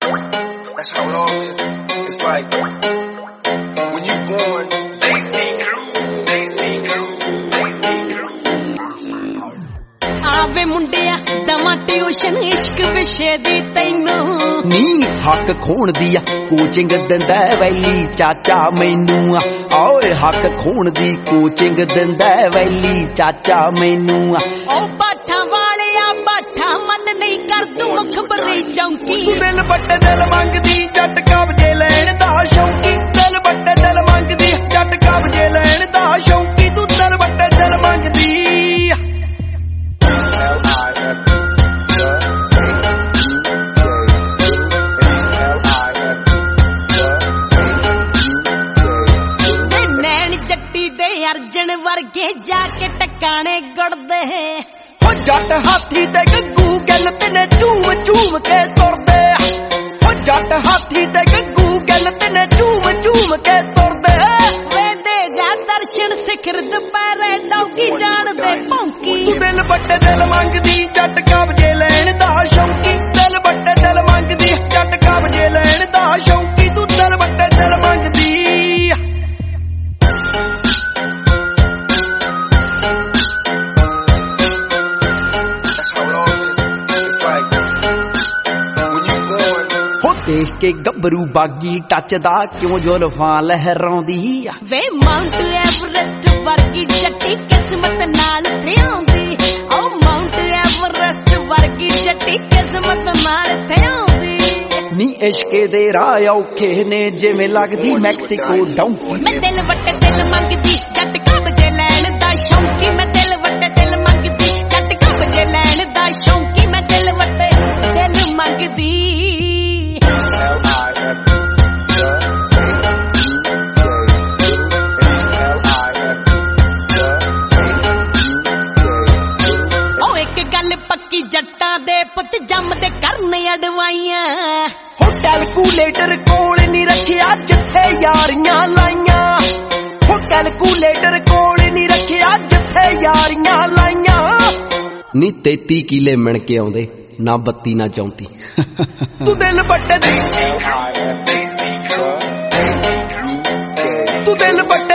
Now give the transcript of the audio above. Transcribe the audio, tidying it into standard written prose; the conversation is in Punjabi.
That's how it all is. It's like when you born. ਆਵੇ ਮੁੰਡਿਆ ਦਮਾ ਟਿਊਸ਼ਨ ਇਸ਼ਕ ਵਿਸ਼ੇ ਦੀ ਤੈਨੂੰ ਨੀ ਹੱਕ ਖੋਣ ਦੀ ਆ ਕੋਚਿੰਗ ਦਿੰਦਾ ਵੈਲੀ ਚਾਚਾ ਮੈਨੂੰ ਆ ਓਏ ਹੱਕ ਖੋਣ ਦੀ ਕੋਚਿੰਗ ਦਿੰਦਾ ਵੈਲੀ ਚਾਚਾ ਮੈਨੂੰ ਆ ਉਹ ਬਾਠਾਂ ਵਾਲਿਆ ਬਾਠਾ ਮਨ ਨਹੀਂ ਕਰ ਤੂੰ ਮੁਖਬਰੀ ਚੌਂਕੀ ਤੂੰ ਦਿਲ ਬੱਟੇ ਦਿਲ ਮੰਗਦੀ ਜੱਟ ਕਬਜੇ ਲੈਣ ਦਾ ਸ਼ੌਂਕੀ ਦਿਲ ਬੱਟੇ ਦਿਲ ਮੰਗਦੀ ਜੱਟ ਕਬਜੇ ਲੈਣ ਦਾ ਸ਼ੌਂਕੀ ਤੂੰ ਦਿਲ ਬੱਟੇ ਦਿਲ ਮੰਗਦੀ ਅਰਜਨ ਵਰਗੇ ਜਾ ਕੇ ਟਕਾਣੇ ਗੁੜਦੇ ਹੋ ਜੱਟ ਹਾਥੀ ਤੇ ਗੱਗੂ ਗੱਲ ਤੈਨੇ ਝੂਮ ਝੂਮ ਕੇ ਤੁਰਦੇ ਹੋ ਜੱਟ ਹਾਥੀ ਤੇ ਗੱਗੂ ਗੱਲ ਤੈਨੇ ਝੂਮ ਝੂਮ ਕੇ ਤੁਰਦੇ ਵੇਦੇ ਜਾ ਦਰਸ਼ਨ ਸਿਖਰ ਦੁਪਹਿਰੇ ਡੌਗੀ ਜਾਣਦੇ ਭੌਂਕੀ ਤੂੰ ਦਿਲ ਬੱਟੇ ਦਿਲ ਮੰਗਦੀ ਜੱਟ ਕਬਜੇ ਲੈਣ ਦਾ ਸ਼ੌਂਕੀ ਦਿਲ ਬੱਟੇ ਦਿਲ ਮੰਗਦੀ ਜੱਟ ਕਬਜੇ ਲੈਣ ਦਾ ਸ਼ੌਂਕੀ ਤੂੰ ਦਿਲ ਬੱਟੇ ਦਿਲ ਮੰਗਦੀ ਦੇਖ ਕੇ ਗੱਭਰੂ ਬਾਗੀ ਟੱਚਦਾ ਕਿਉਂ ਜ਼ੁਲਫਾਂ ਲਹਿਰਾਉਂਦੀ ਆ ਵੇ ਮਾਊਂਟ ਐਵਰੈਸਟ ਵਰਗੀ ਜੱਟੀ ਕਿਸਮਤ ਨਾਲ ਥਿਆਉਂਦੀ ਓ ਮਾਊਂਟ ਐਵਰੈਸਟ ਵਰਗੀ ਜੱਟੀ ਕਿਸਮਤ ਨਾਲ ਥਿਆਉਂਦੀ ਨੀ ਇਸ਼ਕੇ ਦੇ ਰਾਹ ਔਖੇ ਨੇ ਜਿਵੇਂ ਲੱਗਦੀ ਮੈਕਸੀਕੋ ਡੌਂਕੀ ਮੈਂ ਦਿਲ ਵੱਟੇ ਦਿਲ ਮੰਗਦੀ ਜੱਟ ਕਬਜੇ ਲੈਣ ਦਾ ਸ਼ੌਂਕੀ ਮੈਂ ਦਿਲ ਵੱਟੇ ਦਿਲ ਮੰਗਦੀ ਜੱਟ ਕਬਜੇ ਲੈਣ ਦਾ ਸ਼ੌਂਕੀ ਮੈਂ ਦਿਲ ਵੱਟੇ ਦਿਲ ਮੰਗਦੀ ਪੱਕੀ ਜੱਟਾਂ ਦੇ ਪੁੱਤ ਜੰਮਦੇ ਕਰਨ ਅਡਵਾਈਆਂ ਹੋ ਕੈਲਕੂਲੇਟਰ ਕੋਲ ਨਹੀਂ ਰੱਖਿਆ ਜਿੱਥੇ ਯਾਰੀਆਂ ਲਾਈਆਂ ਹੋ ਕੈਲਕੂਲੇਟਰ ਕੋਲ ਨਹੀਂ ਰੱਖਿਆ ਜਿੱਥੇ ਯਾਰੀਆਂ ਲਾਈਆਂ ਨੀ 33 ਕਿਲੇ ਮਿਣ ਕੇ ਆਉਂਦੇ ਨਾ 32 ਨਾ 34 ਤੂੰ ਦਿਲ ਬੱਟੇ ਤੂੰ ਦਿਲ ਬੱਟੇ